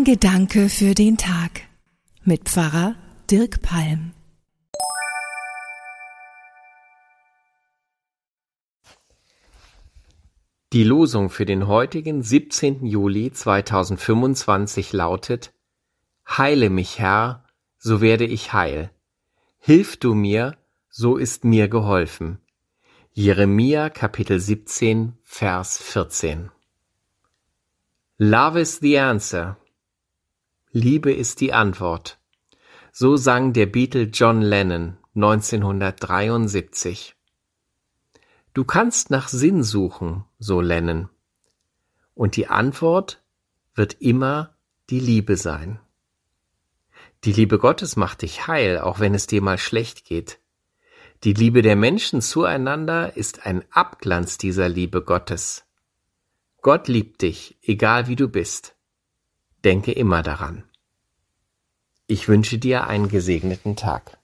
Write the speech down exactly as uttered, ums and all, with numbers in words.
Ein Gedanke für den Tag mit Pfarrer Dirk Palm. Die Losung für den heutigen siebzehnten Juli zweitausendfünfundzwanzig lautet: Heile mich, Herr, so werde ich heil. Hilf du mir, so ist mir geholfen. Jeremia Kapitel siebzehn, Vers vierzehn. Love is the answer. Liebe ist die Antwort. So sang der Beatle John Lennon neunzehnhundertdreiundsiebzig. Du kannst nach Sinn suchen, so Lennon. Und die Antwort wird immer die Liebe sein. Die Liebe Gottes macht dich heil, auch wenn es dir mal schlecht geht. Die Liebe der Menschen zueinander ist ein Abglanz dieser Liebe Gottes. Gott liebt dich, egal wie du bist. Denke immer daran. Ich wünsche dir einen gesegneten Tag.